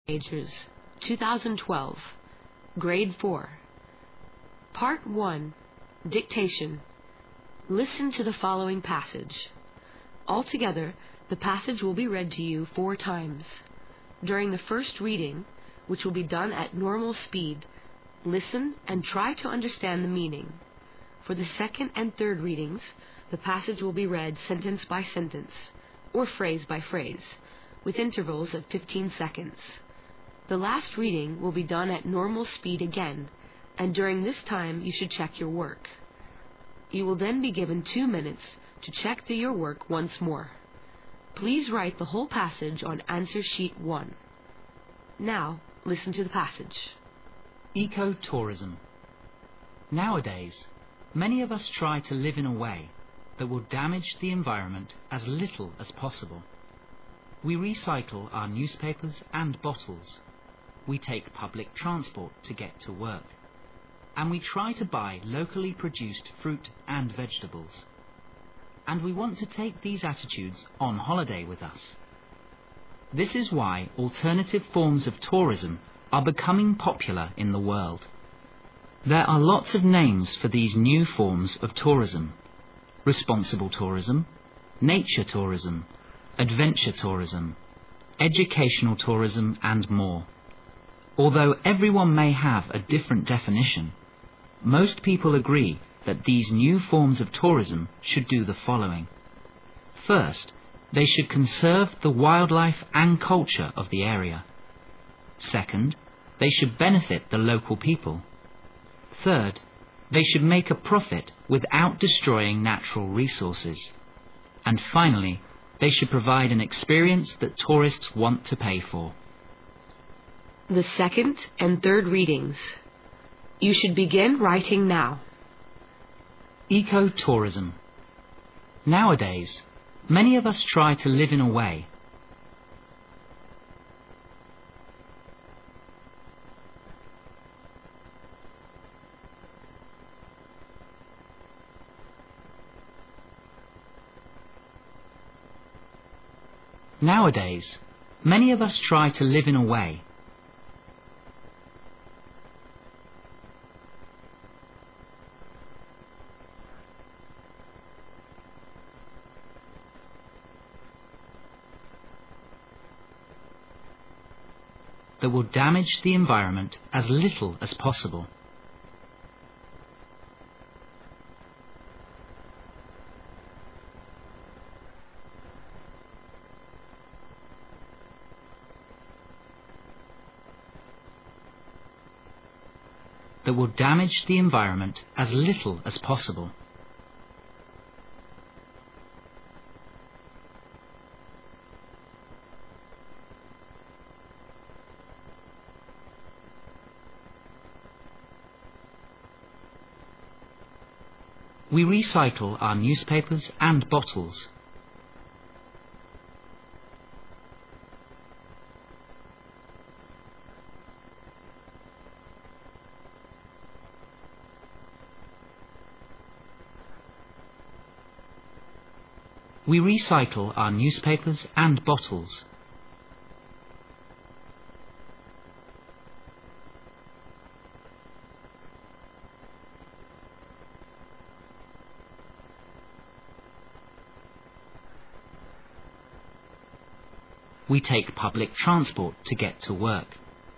Teenagers, 2012, Grade 4. Part 1, Dictation. Listen to the following passage. Altogether, the passage will be read to you 4 times. During the first reading, which will be done at normal speed, listen and try to understand the meaning. For the second and third readings, the passage will be read sentence by sentence, or phrase by phrase, with intervals of 15 seconds. The last reading will be done at normal speed again, and during this time you should check your work. You will then be given 2 minutes to check through your work once more. Please write the whole passage on answer sheet 1. Now, listen to the passage. Ecotourism. Nowadays, many of us try to live in a way that will damage the environment as little as possible. We recycle our newspapers and bottles. We take public transport to get to work. And we try to buy locally produced fruit and vegetables. And we want to take these attitudes on holiday with us. This is why alternative forms of tourism are becoming popular in the world. There are lots of names for these new forms of tourism: responsible tourism, nature tourism, adventure tourism, educational tourism, and more. Although everyone may have a different definition, most people agree that these new forms of tourism should do the following. First, they should conserve the wildlife and culture of the area. Second, they should benefit the local people. Third, they should make a profit without destroying natural resources. And finally, they should provide an experience that tourists want to pay for. The second and third readings. You should begin writing now. Ecotourism. Nowadays, many of us try to live in a way Nowadays, many of us try to live in a way that will damage the environment as little as possible. That will damage the environment as little as possible. We recycle our newspapers and bottles. We recycle our newspapers and bottles. We take public transport to get to work.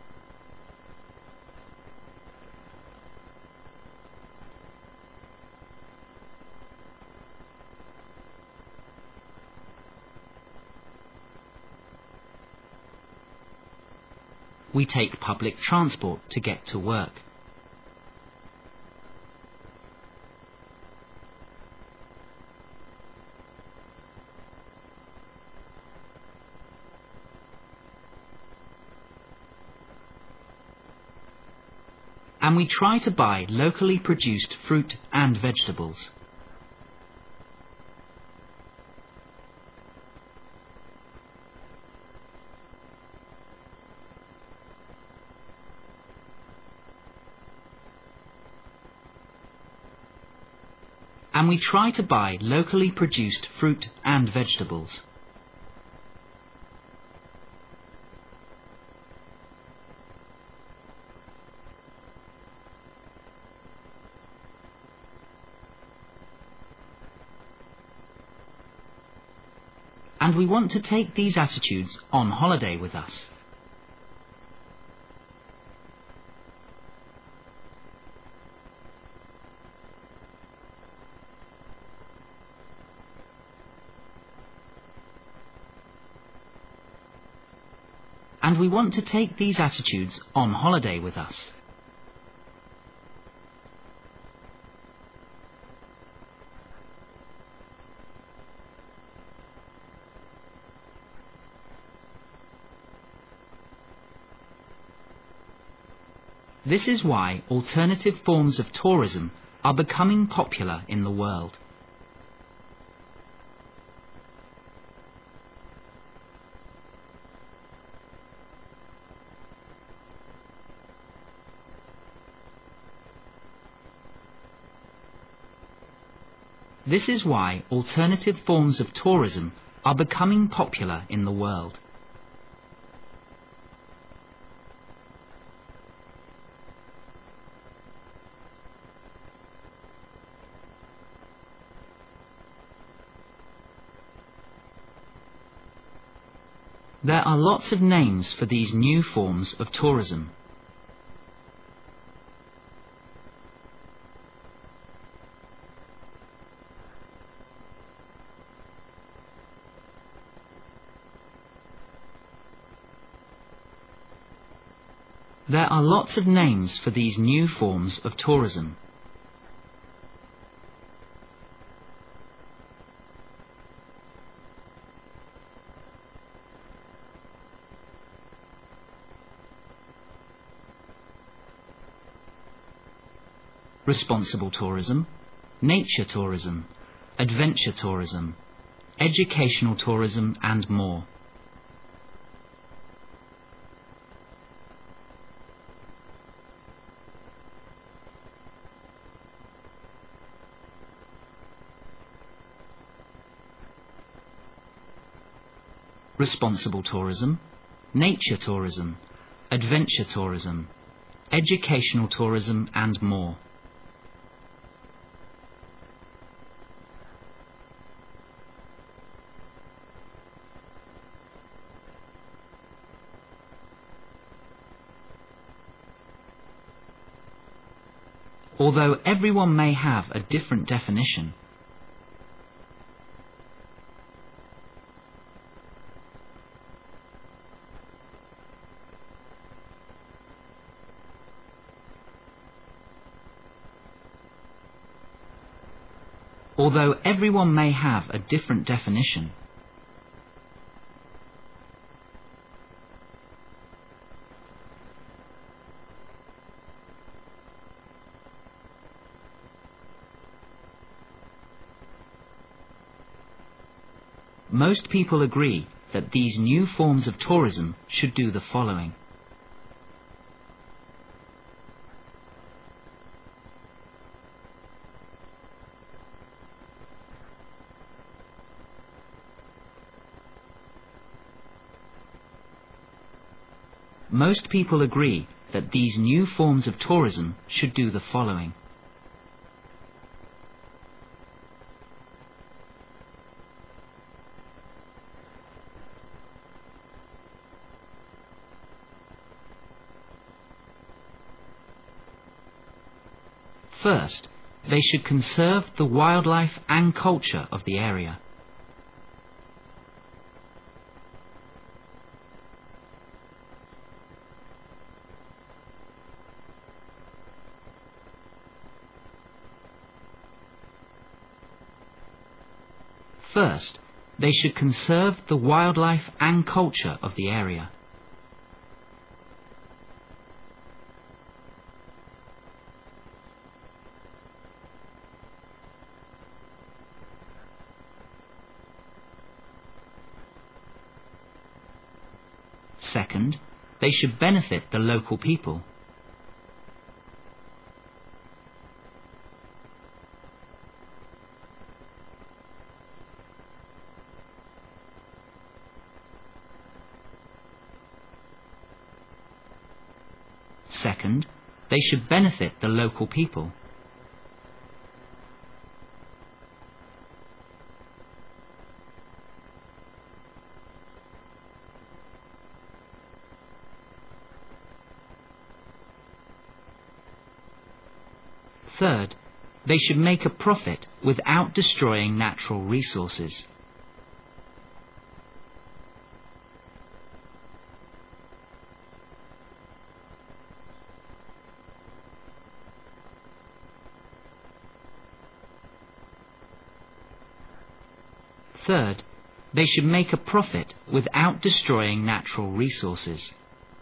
We take public transport to get to work. And we try to buy locally produced fruit and vegetables. And we try to buy locally produced fruit and vegetables. And we want to take these attitudes on holiday with us. And we want to take these attitudes on holiday with us. This is why alternative forms of tourism are becoming popular in the world. This is why alternative forms of tourism are becoming popular in the world. There are lots of names for these new forms of tourism. There are lots of names for these new forms of tourism. Responsible tourism, nature tourism, adventure tourism, educational tourism, and more. Responsible tourism, nature tourism, adventure tourism, educational tourism, and more. Although everyone may have a different definition, most people agree that these new forms of tourism should do the following. Most people agree that these new forms of tourism should do the following. First, they should conserve the wildlife and culture of the area. First, they should conserve the wildlife and culture of the area. Second, they should benefit the local people. Second, they should benefit the local people. Third, they should make a profit without destroying natural resources. Third, they should make a profit without destroying natural resources.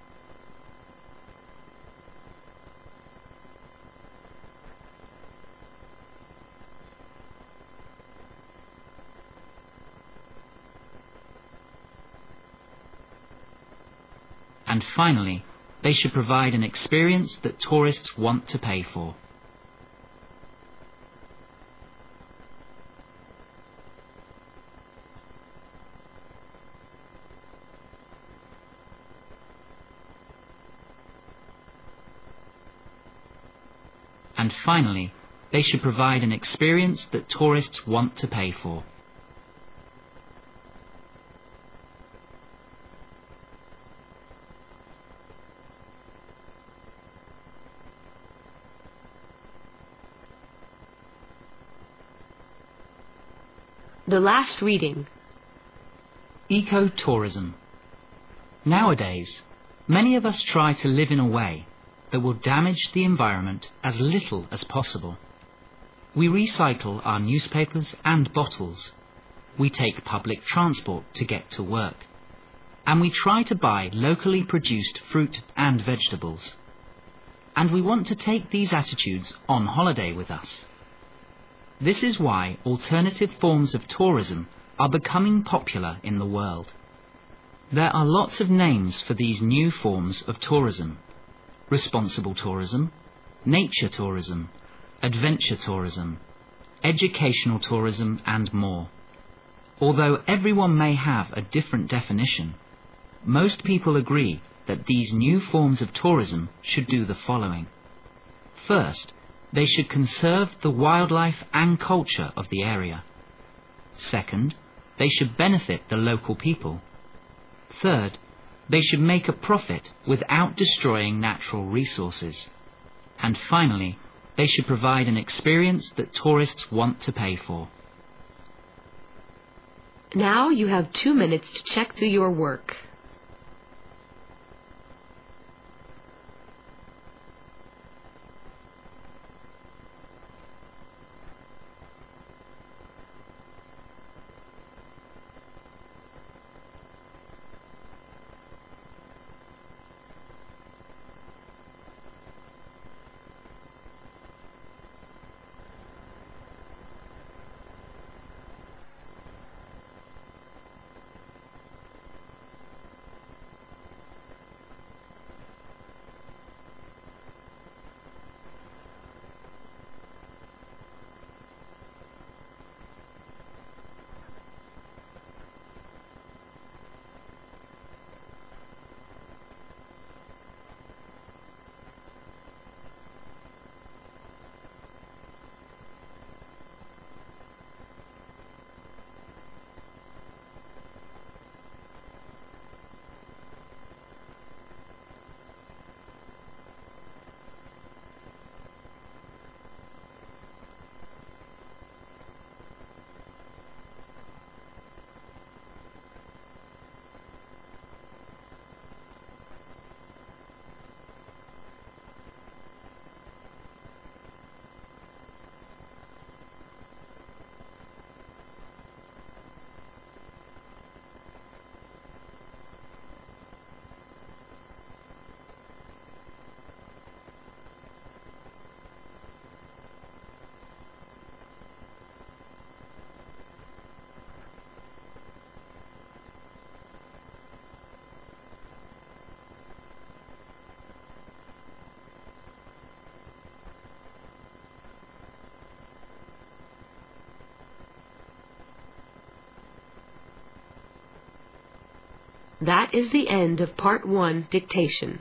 And finally, they should provide an experience that tourists want to pay for. And finally, they should provide an experience that tourists want to pay for. The last reading. Ecotourism. Nowadays, many of us try to live in a way that will damage the environment as little as possible. We recycle our newspapers and bottles. We take public transport to get to work. And we try to buy locally produced fruit and vegetables. And we want to take these attitudes on holiday with us. This is why alternative forms of tourism are becoming popular in the world. There are lots of names for these new forms of tourism: responsible tourism, nature tourism, adventure tourism, educational tourism, and more. Although everyone may have a different definition, most people agree that these new forms of tourism should do the following. First, they should conserve the wildlife and culture of the area. Second, they should benefit the local people. Third, they should make a profit without destroying natural resources. And finally, they should provide an experience that tourists want to pay for. Now you have 2 minutes to check through your work. That is the end of Part 1 dictation.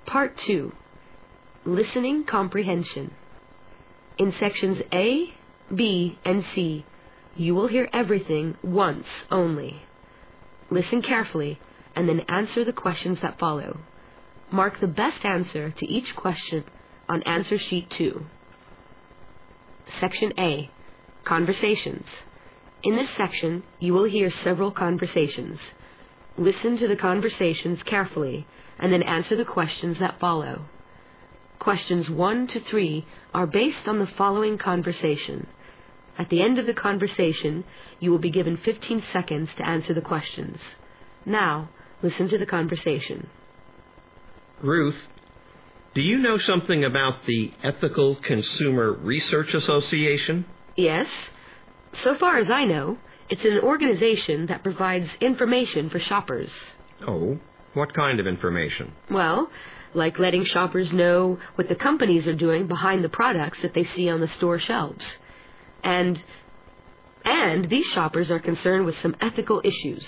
Part 2. Listening Comprehension. In sections A, B, and C, you will hear everything once only. Listen carefully and then answer the questions that follow. Mark the best answer to each question on answer sheet 2. Section A. Conversations. In this section, you will hear several conversations. Listen to the conversations carefully and then answer the questions that follow. Questions 1 to 3 are based on the following conversation. At the end of the conversation, you will be given 15 seconds to answer the questions. Now, listen to the conversation. Ruth, do you know something about the Ethical Consumer Research Association? Yes. So far as I know, it's an organization that provides information for shoppers. Oh, what kind of information? Well, like letting shoppers know what the companies are doing behind the products that they see on the store shelves. And these shoppers are concerned with some ethical issues.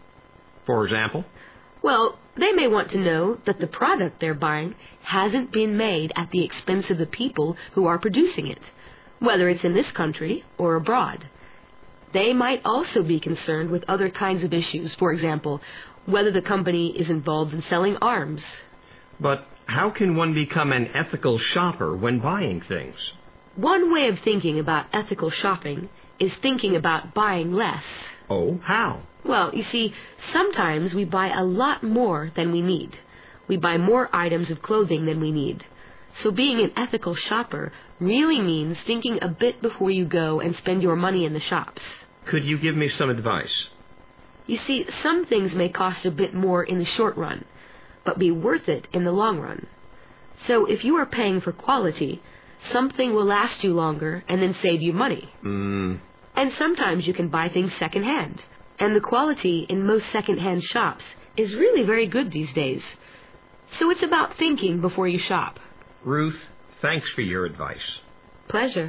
For example? Well, they may want to know that the product they're buying hasn't been made at the expense of the people who are producing it, whether it's in this country or abroad. They might also be concerned with other kinds of issues, for example, whether the company is involved in selling arms. But how can one become an ethical shopper when buying things? One way of thinking about ethical shopping is thinking about buying less. Oh, how? Well, you see, sometimes we buy a lot more than we need. We buy more items of clothing than we need. So being an ethical shopper really means thinking a bit before you go and spend your money in the shops. Could you give me some advice? You see, some things may cost a bit more in the short run, but be worth it in the long run. So if you are paying for quality, something will last you longer and then save you money. And sometimes you can buy things secondhand. And the quality in most secondhand shops is really very good these days. So it's about thinking before you shop. Ruth, thanks for your advice. Pleasure.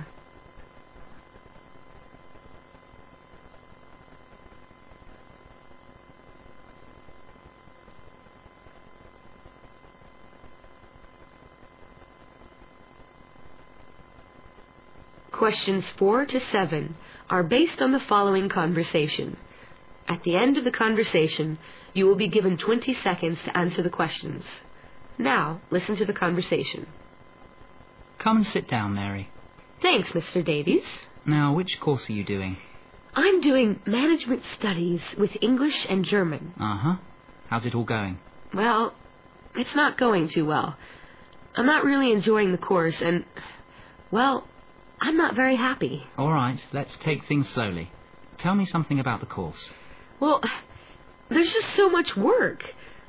Questions 4 to 7 are based on the following conversation. At the end of the conversation, you will be given 20 seconds to answer the questions. Now, listen to the conversation. Come and sit down, Mary. Thanks, Mr. Davies. Now, which course are you doing? I'm doing management studies with English and German. Uh-huh. How's it all going? Well, it's not going too well. I'm not really enjoying the course and, well, I'm not very happy. All right, let's take things slowly. Tell me something about the course. Well, there's just so much work.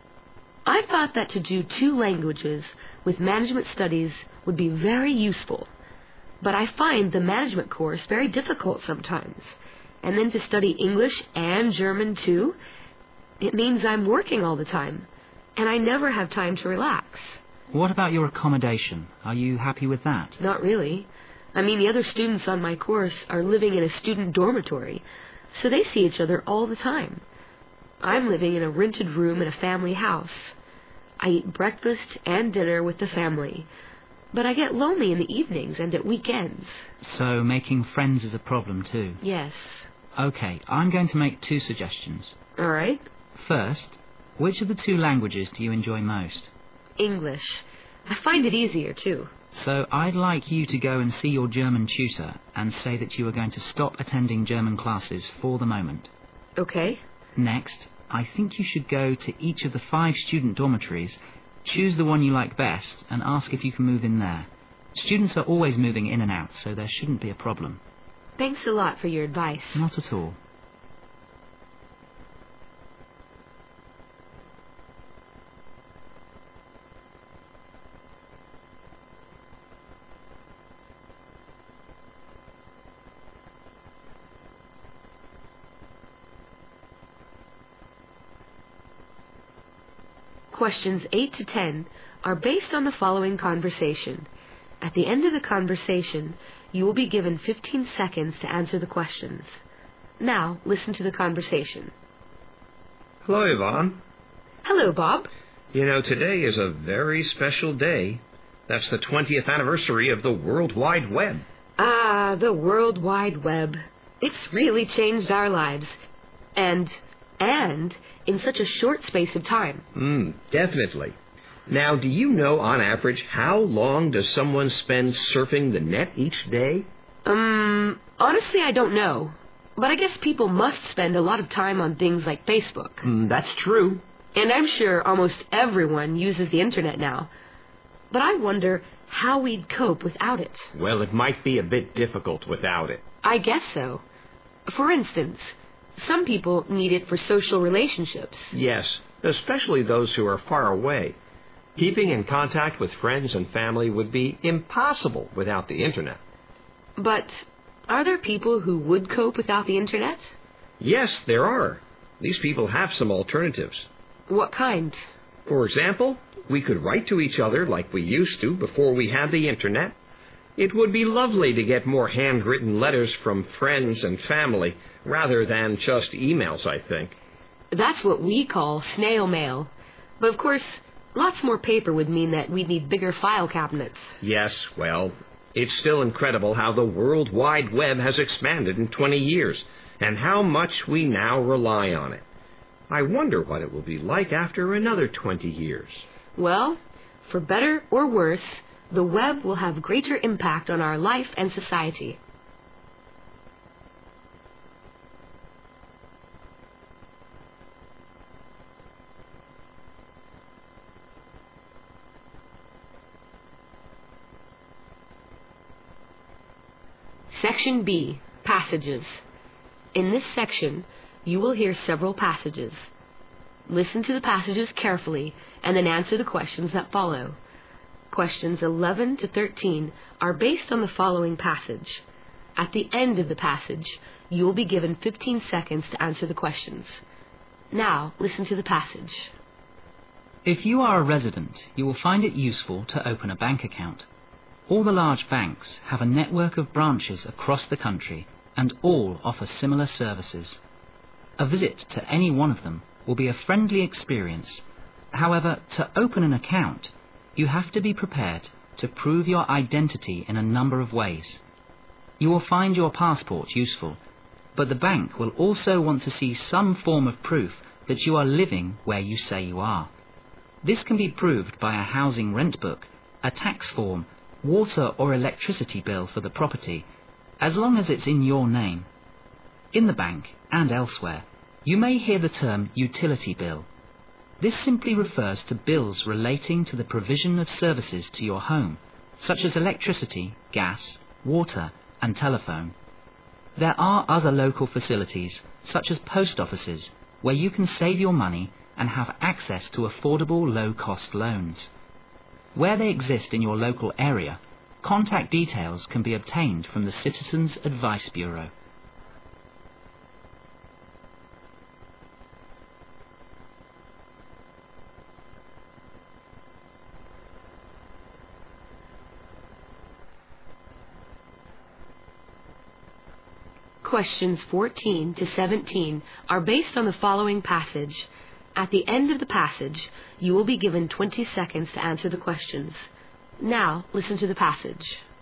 I thought that to do 2 languages with management studies would be very useful. But I find the management course very difficult sometimes. And then to study English and German too, it means I'm working all the time. And I never have time to relax. What about your accommodation? Are you happy with that? Not really. I mean, the other students on my course are living in a student dormitory, so they see each other all the time. I'm living in a rented room in a family house. I eat breakfast and dinner with the family, but I get lonely in the evenings and at weekends. So making friends is a problem too? Yes. Okay, I'm going to make 2 suggestions. All right. First, which of the 2 languages do you enjoy most? English. I find it easier too. So I'd like you to go and see your German tutor and say that you are going to stop attending German classes for the moment. Okay. Next, I think you should go to each of the 5 student dormitories, choose the one you like best, and ask if you can move in there. Students are always moving in and out, so there shouldn't be a problem. Thanks a lot for your advice. Not at all. Questions 8 to 10 are based on the following conversation. At the end of the conversation, you will be given 15 seconds to answer the questions. Now, listen to the conversation. Hello, Yvonne. Hello, Bob. You know, today is a very special day. That's the 20th anniversary of the World Wide Web. Ah, the World Wide Web. It's really changed our lives. And in such a short space of time. Definitely. Now, do you know, on average, how long does someone spend surfing the net each day? Honestly, I don't know. But I guess people must spend a lot of time on things like Facebook. That's true. And I'm sure almost everyone uses the internet now. But I wonder how we'd cope without it. Well, it might be a bit difficult without it. I guess so. For instance, some people need it for social relationships. Yes, especially those who are far away. Keeping in contact with friends and family would be impossible without the internet. But are there people who would cope without the internet? Yes, there are. These people have some alternatives. What kind? For example, we could write to each other like we used to before we had the internet. It would be lovely to get more handwritten letters from friends and family rather than just emails, I think. That's what we call snail mail. But of course, lots more paper would mean that we'd need bigger file cabinets. Yes, well, it's still incredible how the World Wide Web has expanded in 20 years and how much we now rely on it. I wonder what it will be like after another 20 years. Well, for better or worse, the web will have greater impact on our life and society. Section B, Passages. In this section, you will hear several passages. Listen to the passages carefully and then answer the questions that follow. Questions 11 to 13 are based on the following passage. At the end of the passage, you will be given 15 seconds to answer the questions. Now, listen to the passage. If you are a resident, you will find it useful to open a bank account. All the large banks have a network of branches across the country and all offer similar services. A visit to any one of them will be a friendly experience. However, to open an account, you have to be prepared to prove your identity in a number of ways. You will find your passport useful, but the bank will also want to see some form of proof that you are living where you say you are. This can be proved by a housing rent book, a tax form, water or electricity bill for the property, as long as it's in your name. In the bank and elsewhere, you may hear the term utility bill. This simply refers to bills relating to the provision of services to your home, such as electricity, gas, water, and telephone. There are other local facilities, such as post offices, where you can save your money and have access to affordable low-cost loans. Where they exist in your local area, contact details can be obtained from the Citizens Advice Bureau. Questions 14 to 17 are based on the following passage. At the end of the passage, you will be given 20 seconds to answer the questions. Now, listen to the passage.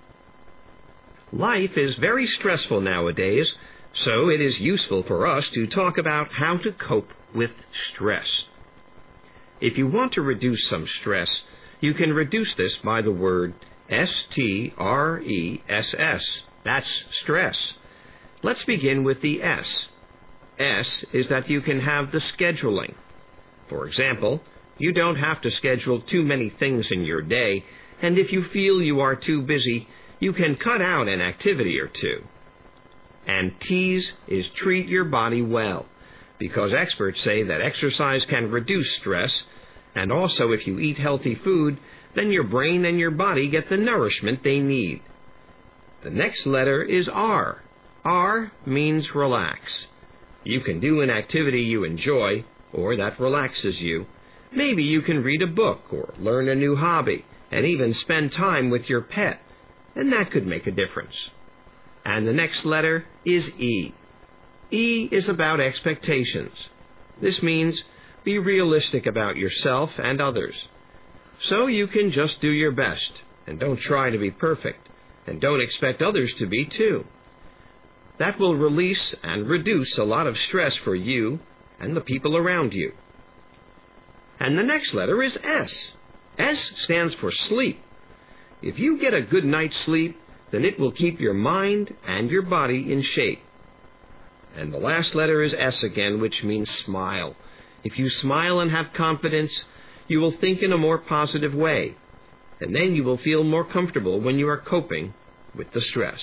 Life is very stressful nowadays, so it is useful for us to talk about how to cope with stress. If you want to reduce some stress, you can reduce this by the word S-T-R-E-S-S. That's stress. Let's begin with the S. S is that you can have the scheduling. For example, you don't have to schedule too many things in your day, and if you feel you are too busy, you can cut out an activity or two. And T's is treat your body well, because experts say that exercise can reduce stress, and also if you eat healthy food, then your brain and your body get the nourishment they need. The next letter is R. R means relax. You can do an activity you enjoy, or that relaxes you. Maybe you can read a book or learn a new hobby, and even spend time with your pet, and that could make a difference. And the next letter is E. E is about expectations. This means Be realistic about yourself and others. So you can just do your best, and don't try to be perfect, and don't expect others to be too. That will release and reduce a lot of stress for you and the people around you. And the next letter is S. S stands for sleep. If you get a good night's sleep, then it will keep your mind and your body in shape. And the last letter is S again, which means smile. If you smile and have confidence, you will think in a more positive way, and then you will feel more comfortable when you are coping with the stress.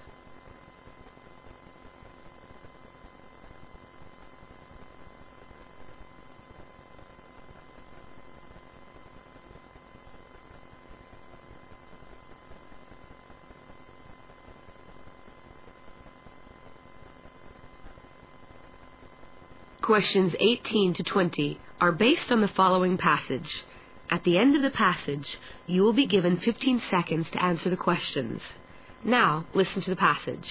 Questions 18 to 20 are based on the following passage. At the end of the passage, you will be given 15 seconds to answer the questions. Now, listen to the passage.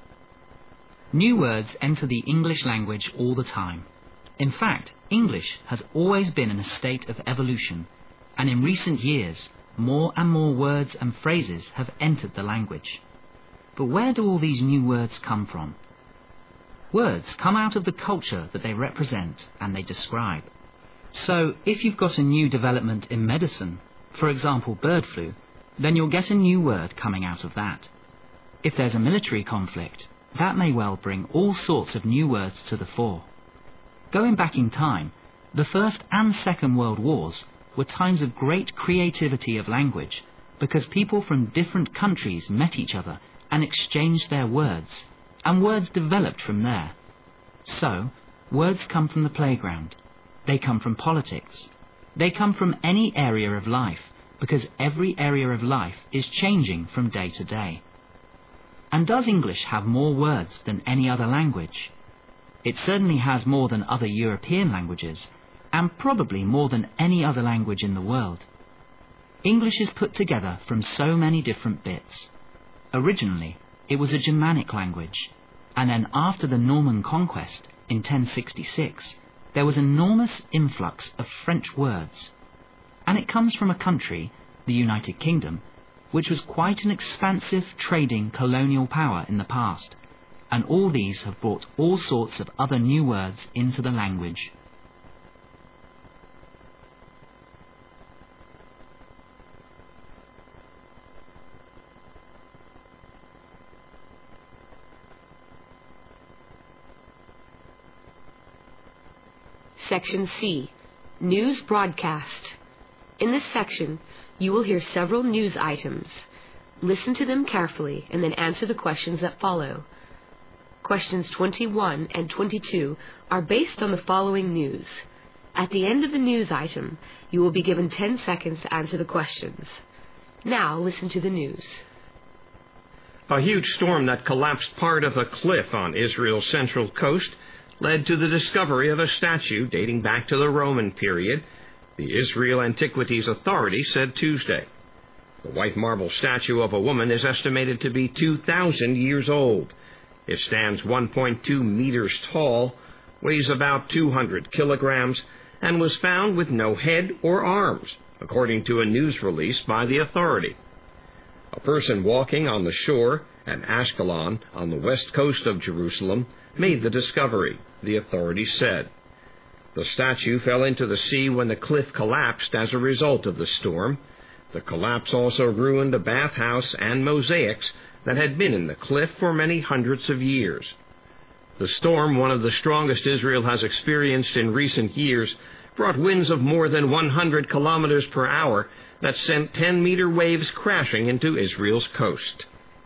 New words enter the English language all the time. In fact, English has always been in a state of evolution, and in recent years, more and more words and phrases have entered the language. But where do all these new words come from? Words come out of the culture that they represent and they describe. So, if you've got a new development in medicine, for example bird flu, then you'll get a new word coming out of that. If there's a military conflict, that may well bring all sorts of new words to the fore. Going back in time, the First and Second World Wars were times of great creativity of language because people from different countries met each other and exchanged their words, and words developed from there. So, words come from the playground. They come from politics. They come from any area of life, because every area of life is changing from day to day. And does English have more words than any other language? It certainly has more than other European languages, and probably more than any other language in the world. English is put together from so many different bits. Originally, it was a Germanic language, and then after the Norman conquest in 1066, there was an enormous influx of French words. And it comes from a country, the United Kingdom, which was quite an expansive trading colonial power in the past, and all these have brought all sorts of other new words into the language. Section C, News Broadcast. In this section, you will hear several news items. Listen to them carefully and then answer the questions that follow. Questions 21 and 22 are based on the following news. At the end of the news item, you will be given 10 seconds to answer the questions. Now, listen to the news. A huge storm that collapsed part of a cliff on Israel's central coast led to the discovery of a statue dating back to the Roman period, the Israel Antiquities Authority said Tuesday. The white marble statue of a woman is estimated to be 2,000 years old. It stands 1.2 meters tall, weighs about 200 kilograms, and was found with no head or arms, according to a news release by the authority. A person walking on the shore at Ashkelon on the west coast of Jerusalem made the discovery, the authorities said. The statue fell into the sea when the cliff collapsed as a result of the storm. The collapse also ruined a bathhouse and mosaics that had been in the cliff for many hundreds of years. The storm, one of the strongest Israel has experienced in recent years, brought winds of more than 100 kilometers per hour that sent 10-meter waves crashing into Israel's coast.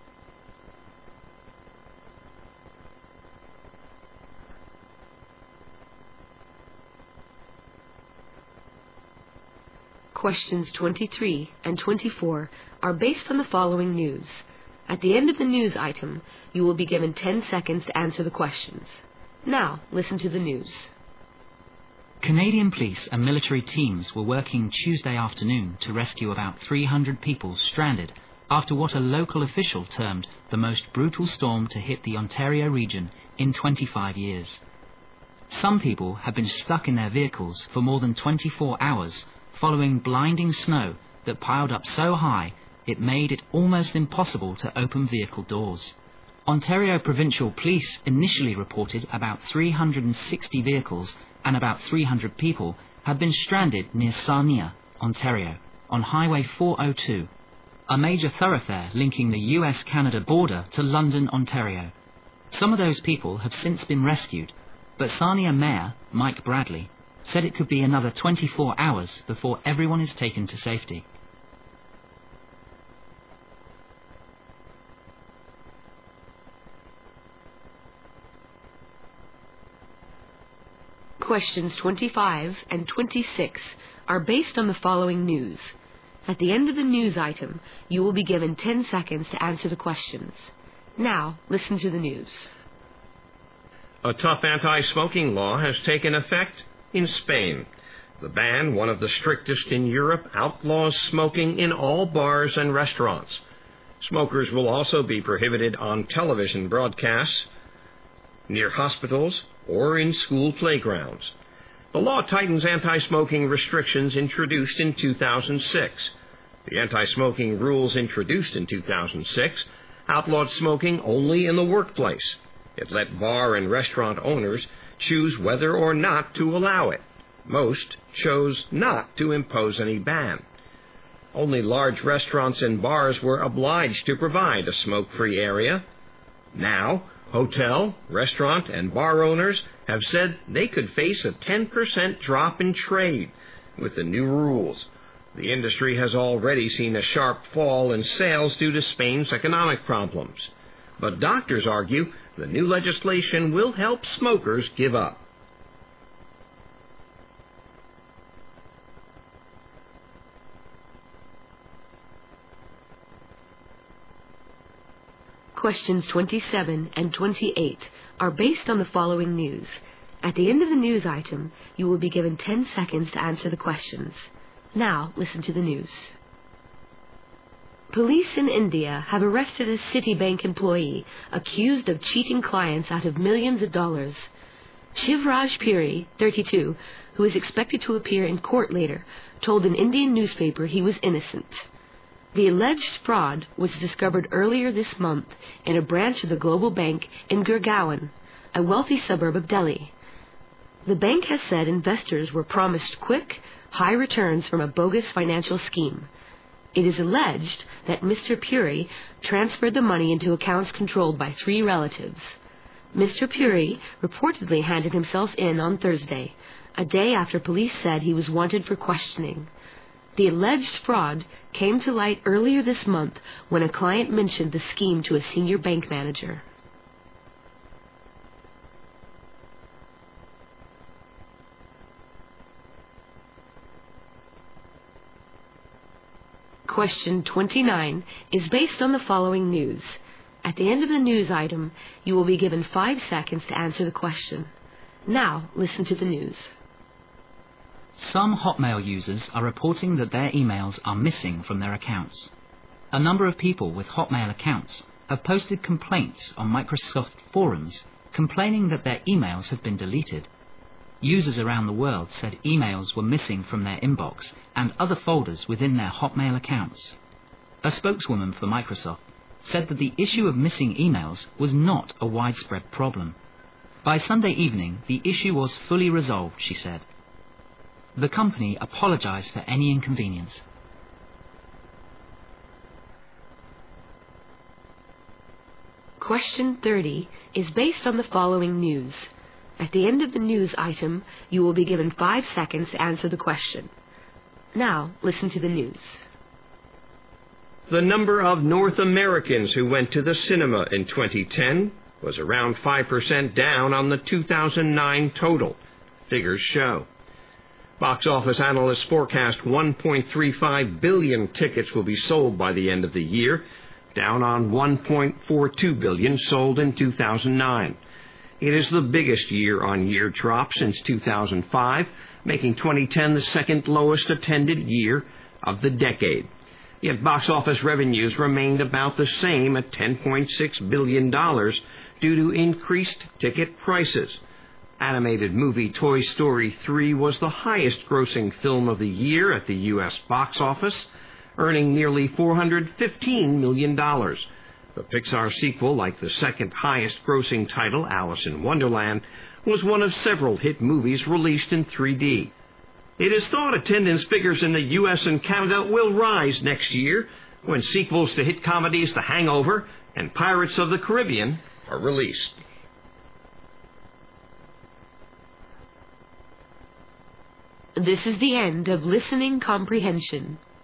Questions 23 and 24 are based on the following news. At the end of the news item, you will be given 10 seconds to answer the questions. Now, listen to the news. Canadian police and military teams were working Tuesday afternoon to rescue about 300 people stranded after what a local official termed the most brutal storm to hit the Ontario region in 25 years. Some people have been stuck in their vehicles for more than 24 hours following blinding snow that piled up so high it made it almost impossible to open vehicle doors. Ontario Provincial Police initially reported about 360 vehicles and about 300 people had been stranded near Sarnia, Ontario, on Highway 402, a major thoroughfare linking the US-Canada border to London, Ontario. Some of those people have since been rescued, but Sarnia Mayor Mike Bradley said it could be another 24 hours before everyone is taken to safety. Questions 25 and 26 are based on the following news. At the end of the news item, you will be given 10 seconds to answer the questions. Now, listen to the news. A tough anti-smoking law has taken effect in Spain. The ban, one of the strictest in Europe, outlaws smoking in all bars and restaurants. Smokers will also be prohibited on television broadcasts, near hospitals, or in school playgrounds. The law tightens anti-smoking restrictions introduced in 2006. The anti-smoking rules introduced in 2006 outlawed smoking only in the workplace. It let bar and restaurant owners choose whether or not to allow it. Most chose not to impose any ban. Only large restaurants and bars were obliged to provide a smoke-free area. Now, hotel, restaurant, and bar owners have said they could face a 10% drop in trade with the new rules. The industry has already seen a sharp fall in sales due to Spain's economic problems. But doctors argue the new legislation will help smokers give up. Questions 27 and 28 are based on the following news. At the end of the news item, you will be given 10 seconds to answer the questions. Now, listen to the news. Police in India have arrested a Citibank employee accused of cheating clients out of millions of dollars. Shivraj Puri, 32, who is expected to appear in court later, told an Indian newspaper he was innocent. The alleged fraud was discovered earlier this month in a branch of the global bank in Gurgaon, a wealthy suburb of Delhi. The bank has said investors were promised quick, high returns from a bogus financial scheme. It is alleged that Mr. Puri transferred the money into accounts controlled by 3 relatives. Mr. Puri reportedly handed himself in on Thursday, a day after police said he was wanted for questioning. The alleged fraud came to light earlier this month when a client mentioned the scheme to a senior bank manager. Question 29 is based on the following news. At the end of the news item, you will be given 5 seconds to answer the question. Now, listen to the news. Some Hotmail users are reporting that their emails are missing from their accounts. A number of people with Hotmail accounts have posted complaints on Microsoft forums complaining that their emails have been deleted. Users around the world said emails were missing from their inbox and other folders within their Hotmail accounts. A spokeswoman for Microsoft said that the issue of missing emails was not a widespread problem. By Sunday evening, the issue was fully resolved, she said. The company apologized for any inconvenience. Question 30 is based on the following news. At the end of the news item, you will be given 5 seconds to answer the question. Now, listen to the news. The number of North Americans who went to the cinema in 2010 was around 5% down on the 2009 total, figures show. Box office analysts forecast 1.35 billion tickets will be sold by the end of the year, down on 1.42 billion sold in 2009. It is the biggest year-on-year drop since 2005, making 2010 the second lowest attended year of the decade. Yet box office revenues remained about the same at $10.6 billion due to increased ticket prices. Animated movie Toy Story 3 was the highest-grossing film of the year at the U.S. box office, earning nearly $415 million. The Pixar sequel, like the second highest-grossing title, Alice in Wonderland, was one of several hit movies released in 3D. It is thought attendance figures in the U.S. and Canada will rise next year when sequels to hit comedies The Hangover and Pirates of the Caribbean are released. This is the end of listening comprehension.